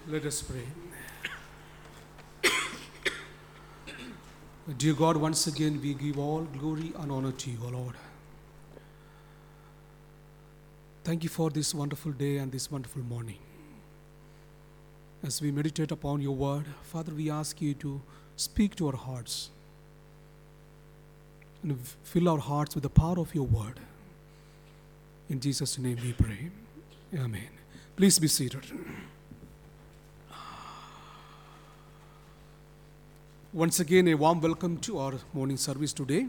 Let us pray. Dear God, once again we give all glory and honor to you, O Lord. Thank you for this wonderful day and this wonderful morning. As we meditate upon your word, Father, we ask you to speak to our hearts and fill our hearts with the power of your word. In Jesus' name we pray. Amen. Please be seated. Once again, a warm welcome to our morning service today.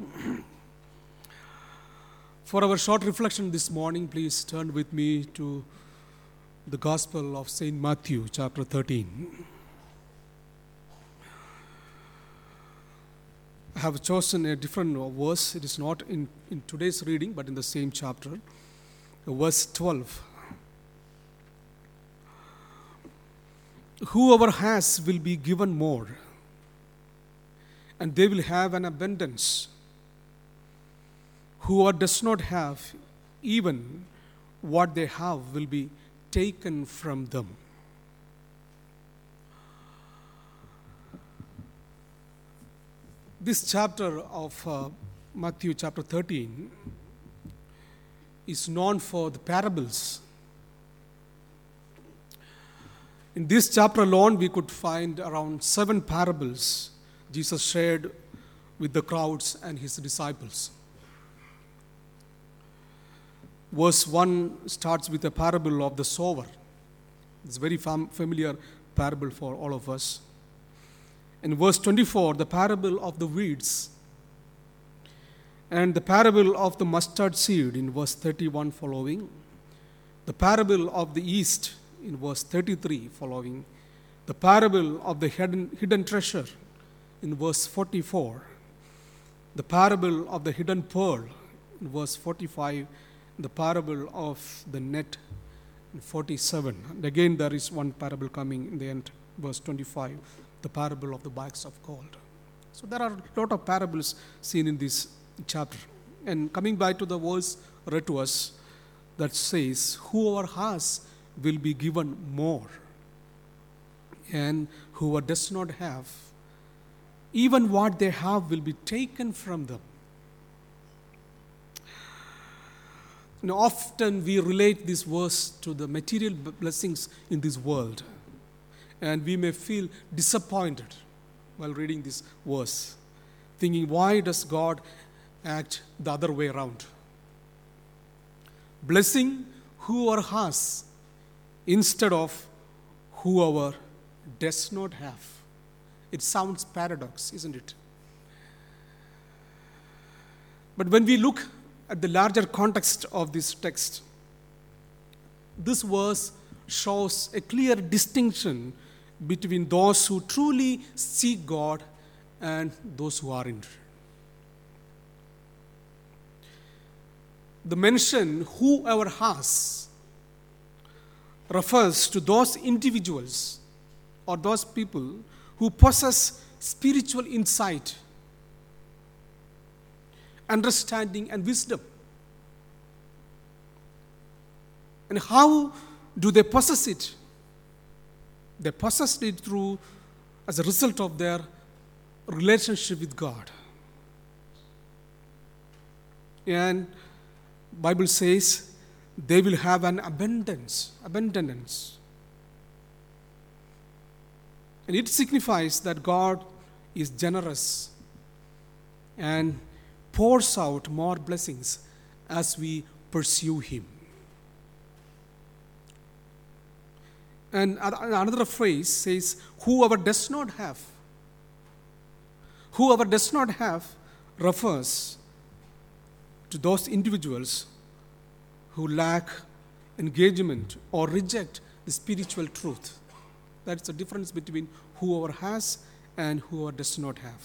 For our short reflection this morning, please turn with me to the Gospel of St. Matthew, chapter 13. I have chosen a different verse. It is not in today's reading, but in the same chapter, verse 12. Whoever has will be given more, and they will have an abundance. Whoever does not have, even what they have will be taken from them. This chapter of Matthew chapter 13 is known for the parables. In this chapter alone, we could find around 7 parables Jesus shared with the crowds and his disciples. Verse 1 starts with a parable of the sower. It's a very familiar parable for all of us. In verse 24, the parable of the weeds. And the parable of the mustard seed in verse 31 following. The parable of the yeast in verse 33 following. The parable of the hidden treasure in verse 44, the parable of the hidden pearl in verse 45, the parable of the net in 47. And again there is one parable coming in the end, verse 25, the parable of the bags of gold. So there are a lot of parables seen in this chapter. And coming back to the verse read to us that says, whoever has will be given more, and whoever does not have, even what they have will be taken from them. Often we relate this verse to the material blessings in this world, and we may feel disappointed while reading this verse, thinking, why does God act the other way around? Blessing whoever has instead of whoever does not have. It sounds paradox, isn't it? But when we look at the larger context of this text, this verse shows a clear distinction between those who truly seek God and those who aren't. The mention whoever has refers to those individuals or those people who possess spiritual insight, understanding, and wisdom. And how do they possess it? They possess it as a result of their relationship with God. And Bible says they will have an abundance. And it signifies that God is generous and pours out more blessings as we pursue Him. And another phrase says, whoever does not have. Whoever does not have refers to those individuals who lack engagement or reject the spiritual truth. That's the difference between whoever has and whoever does not have.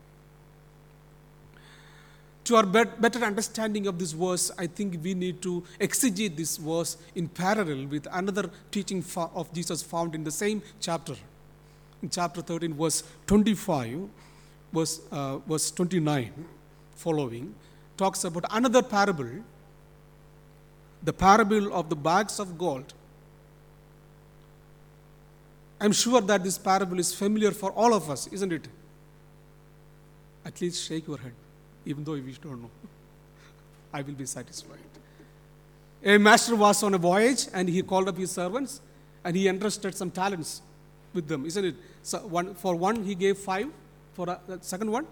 To our better understanding of this verse, I think we need to exegete this verse in parallel with another teaching of Jesus found in the same chapter. In chapter 13, verse 25, verse 29 following, talks about another parable, the parable of the bags of gold. I'm sure that this parable is familiar for all of us, isn't it? At least shake your head, even though we don't know. I will be satisfied. A master was on a voyage and he called up his servants and he entrusted some talents with them, isn't it? So for one he gave 5, for the second one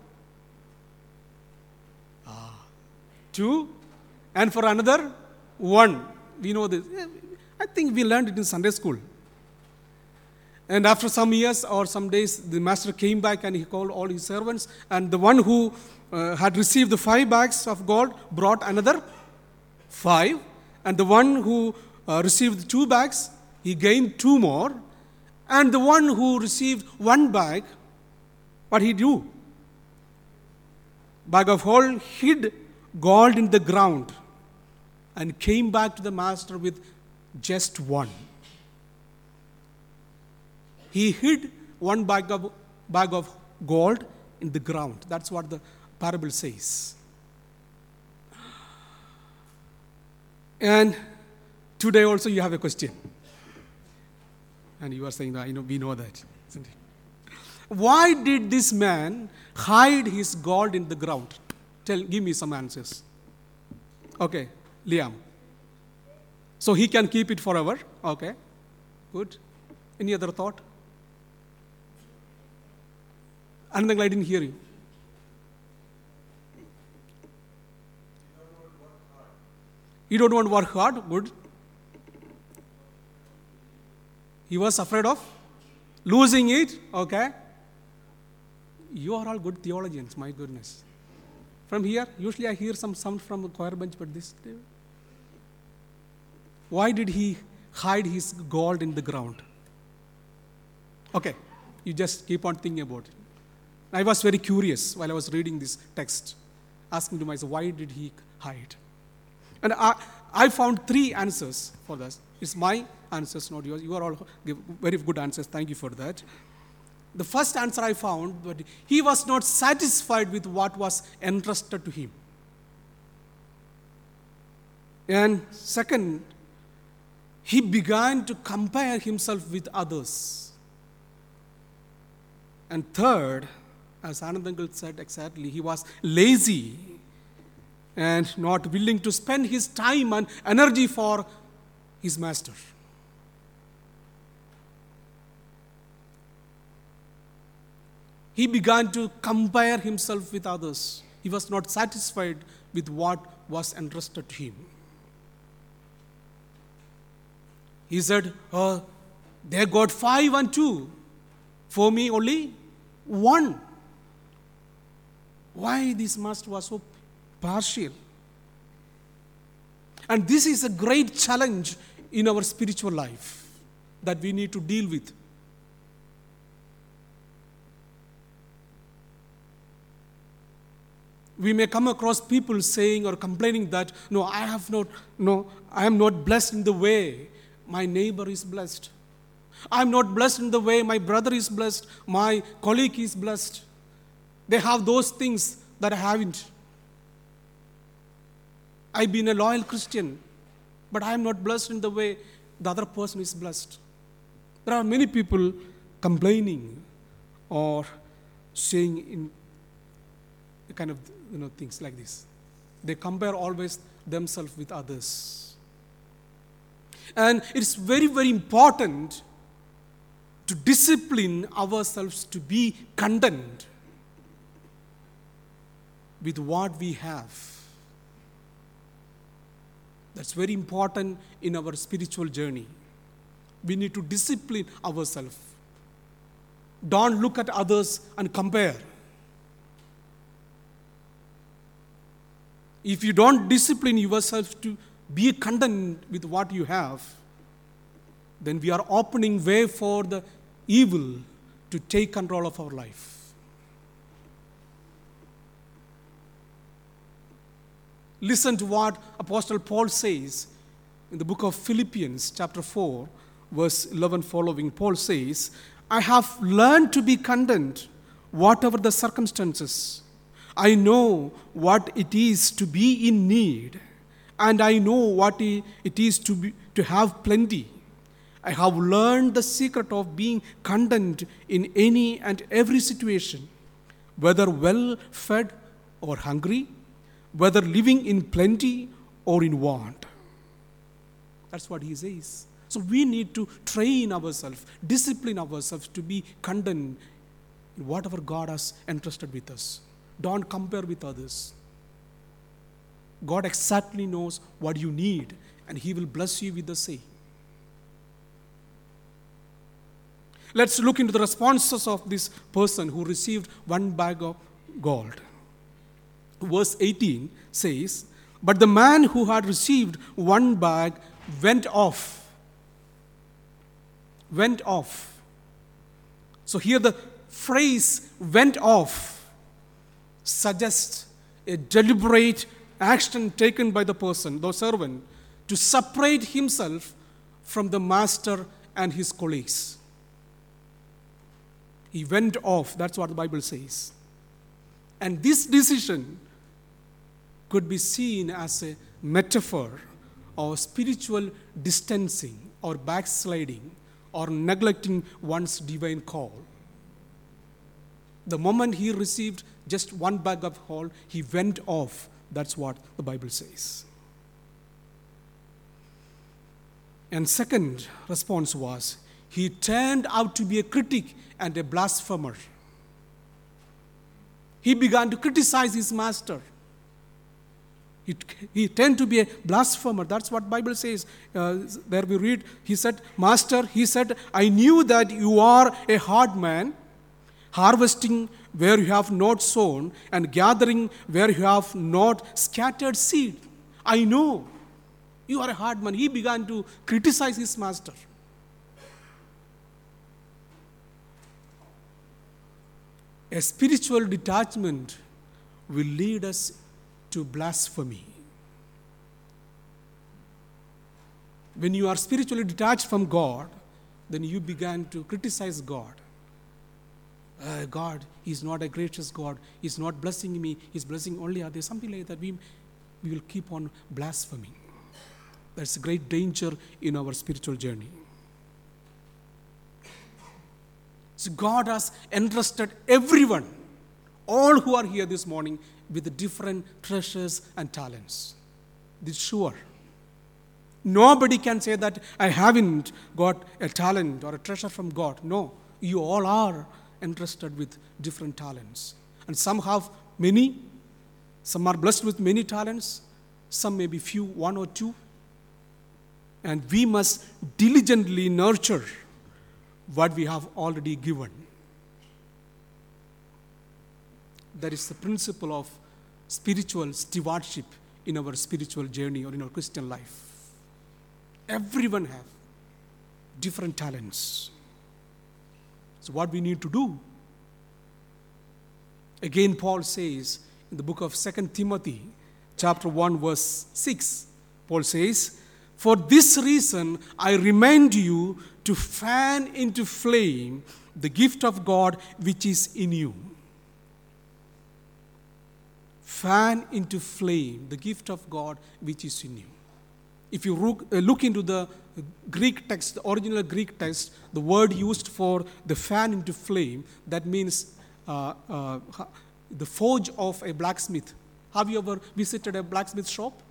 2, and for another 1. We know this. I think we learned it in Sunday school. And after some years or some days, the master came back and he called all his servants. And the one who had received the 5 bags of gold brought another 5. And the one who received 2 bags, he gained 2 more. And the one who received 1 bag, what he do? Bag of gold, hid gold in the ground and came back to the master with just 1. He hid 1 bag of gold in the ground. That's what the parable says. And today also you have a question. And you are saying that, we know that, isn't it? Why did this man hide his gold in the ground? Give me some answers. Okay, Liam. So he can keep it forever. Okay, good. Any other thought? Anything I didn't hear you. You don't want to work hard. Good. He was afraid of losing it. Okay. You are all good theologians, my goodness. From here, usually I hear some sound from the choir bench, but this. Why did he hide his gold in the ground? Okay, you just keep on thinking about it. I was very curious while I was reading this text, asking to myself, why did he hide? And I found 3 answers for this. It's my answers, not yours. You are all give very good answers. Thank you for that. The first answer I found, but he was not satisfied with what was entrusted to him. And second, he began to compare himself with others. And third, as Anandangal said exactly, he was lazy and not willing to spend his time and energy for his master. He began to compare himself with others. He was not satisfied with what was entrusted to him. He said, they got 5 and 2. For me, only 1. Why this master was so partial? And this is a great challenge in our spiritual life that we need to deal with. We may come across people saying or complaining that, I am not blessed in the way my neighbor is blessed. I am not blessed in the way my brother is blessed, my colleague is blessed. They have those things that I haven't. I've been a loyal Christian, but I am not blessed in the way the other person is blessed. There are many people complaining or saying in kind of things like this. They compare always themselves with others. And it's very, very important to discipline ourselves to be content with what we have. That's very important in our spiritual journey. We need to discipline ourselves. Don't look at others and compare. If you don't discipline yourself to be content with what you have, then we are opening way for the evil to take control of our life. Listen to what Apostle Paul says in the book of Philippians, chapter 4, verse 11 following. Paul says, I have learned to be content, whatever the circumstances. I know what it is to be in need, and I know what it is to have plenty. I have learned the secret of being content in any and every situation, whether well fed or hungry, whether living in plenty or in want. That's what he says. So we need to train ourselves, discipline ourselves to be content in whatever God has entrusted with us. Don't compare with others. God exactly knows what you need, and he will bless you with the same. Let's look into the responses of this person who received one bag of gold. Verse 18 says, "But the man who had received one bag went off." Went off. So here the phrase "went off" suggests a deliberate action taken by the person, the servant, to separate himself from the master and his colleagues. He went off. That's what the Bible says. And this decision could be seen as a metaphor of spiritual distancing or backsliding or neglecting one's divine call. The moment he received just one bag of gold, he went off. That's what the Bible says. And second response was, he turned out to be a critic and a blasphemer. He began to criticize his master. He turned to be a blasphemer. That's what the Bible says. There we read, he said, "Master," he said, "I knew that you are a hard man, harvesting where you have not sown and gathering where you have not scattered seed. I know you are a hard man." He began to criticize his master. A spiritual detachment will lead us to blasphemy. When you are spiritually detached from God, then you began to criticize God. God is not a gracious God. He's not blessing me. He's blessing only others. Something like that. We will keep on blaspheming. That's a great danger in our spiritual journey. So God has entrusted everyone, all who are here this morning, with different treasures and talents. This is sure. Nobody can say that I haven't got a talent or a treasure from God. No, you all are entrusted with different talents. And some have many, some are blessed with many talents, some may be few, one or two. And we must diligently nurture what we have already given. That is the principle of spiritual stewardship in our spiritual journey or in our Christian life. Everyone have different talents. So what we need to do? Again, Paul says in the book of 2 Timothy, chapter 1, verse 6, Paul says, "For this reason I remind you to fan into flame the gift of God which is in you." Fan into flame the gift of God which is in you. If you look into the Greek text, the original Greek text, the word used for the fan into flame, that means the forge of a blacksmith. Have you ever visited a blacksmith shop?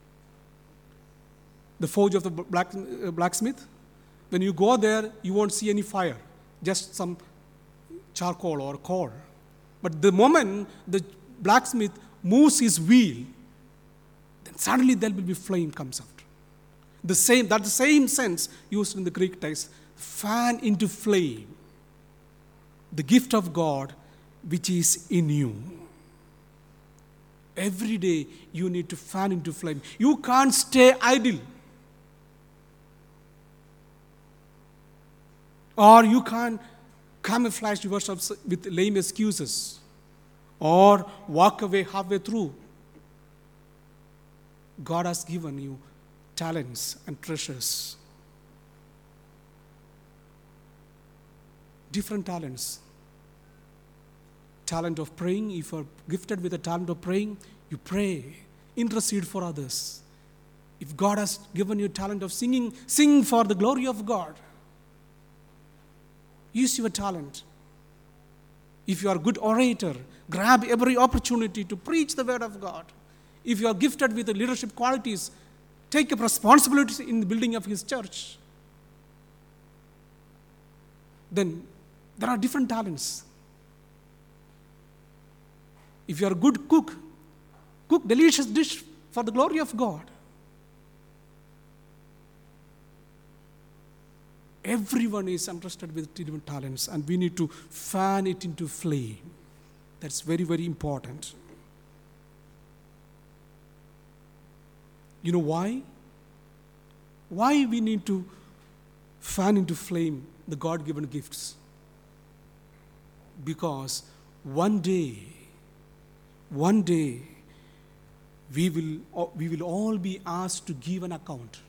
The forge of the blacksmith? When you go there, you won't see any fire, just some charcoal or coal. But the moment the blacksmith moves his wheel, then suddenly there will be flame comes out. That's the same sense used in the Greek text. Fan into flame the gift of God which is in you. Every day you need to fan into flame. You can't stay idle. Or you can't camouflage yourself with lame excuses or walk away halfway through. God has given you talents and treasures. Different talents. Talent of praying. If you're gifted with a talent of praying, you pray, intercede for others. If God has given you talent of singing, sing for the glory of God. Use your talent. If you are a good orator, grab every opportunity to preach the word of God. If you are gifted with the leadership qualities, take up responsibility in the building of His church. Then there are different talents. If you are a good cook, cook delicious dish for the glory of God. Everyone is entrusted with different talents, and we need to fan it into flame. That's very, very important. You know why? Why we need to fan into flame the God-given gifts? Because one day, we will all be asked to give an account.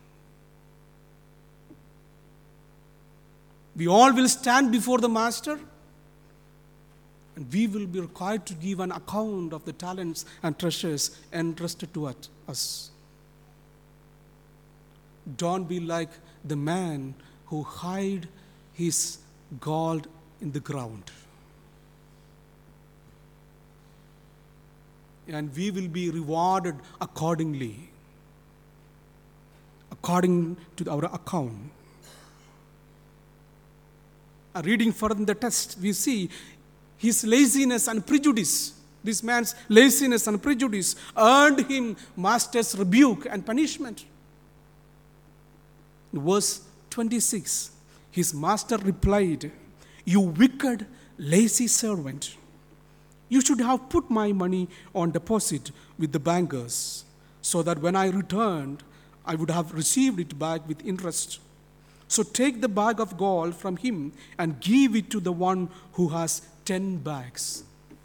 We all will stand before the Master, and we will be required to give an account of the talents and treasures entrusted to us. Don't be like the man who hid his gold in the ground. And we will be rewarded accordingly, according to our account. Reading further in the text, we see his laziness and prejudice. This man's laziness and prejudice earned him master's rebuke and punishment. In verse 26, his master replied, "You wicked, lazy servant, you should have put my money on deposit with the bankers, so that when I returned, I would have received it back with interest. So take the bag of gold from him and give it to the one who has 10 bags.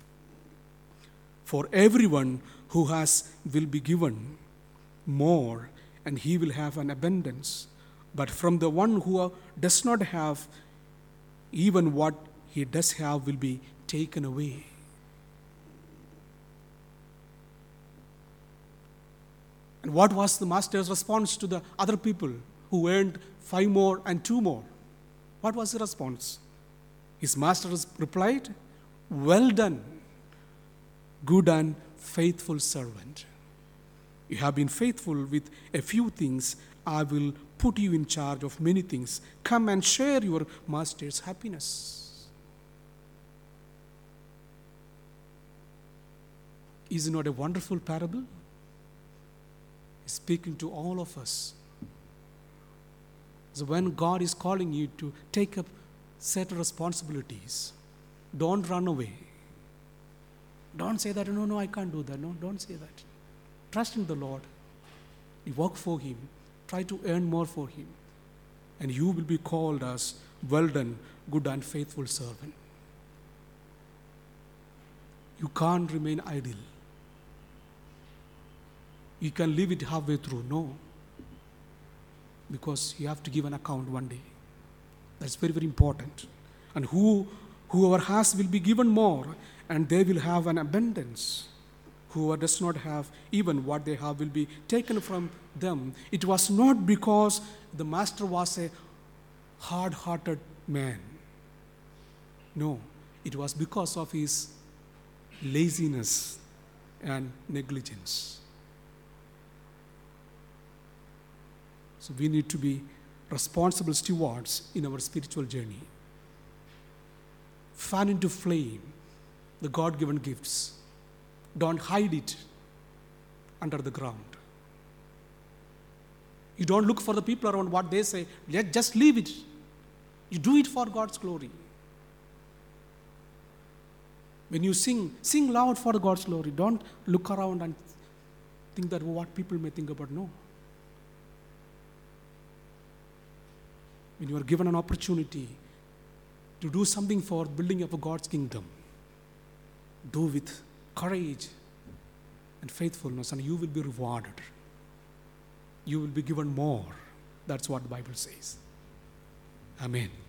For everyone who has will be given more, and he will have an abundance. But from the one who does not have, even what he does have will be taken away." And what was the master's response to the other people who earned 5 more and 2 more? What was the response? His master replied, "Well done, good and faithful servant. You have been faithful with a few things. I will put you in charge of many things. Come and share your master's happiness." Is it not a wonderful parable? He's speaking to all of us. So when God is calling you to take up certain responsibilities, don't run away. Don't say that, no, I can't do that. No, don't say that. Trust in the Lord. You work for Him. Try to earn more for Him. And you will be called as, "Well done, good and faithful servant." You can't remain idle. You can leave it halfway through. No. Because you have to give an account one day. That's very, very important. And whoever has will be given more, and they will have an abundance. Whoever does not have, even what they have will be taken from them. It was not because the master was a hard-hearted man. No, it was because of his laziness and negligence. So we need to be responsible stewards in our spiritual journey. Fan into flame the God-given gifts. Don't hide it under the ground. You don't look for the people around what they say. Just leave it. You do it for God's glory. When you sing loud for God's glory. Don't look around and think that what people may think about. No. When you are given an opportunity to do something for building up of God's kingdom, do with courage and faithfulness, and you will be rewarded. You will be given more. That's what the Bible says. Amen.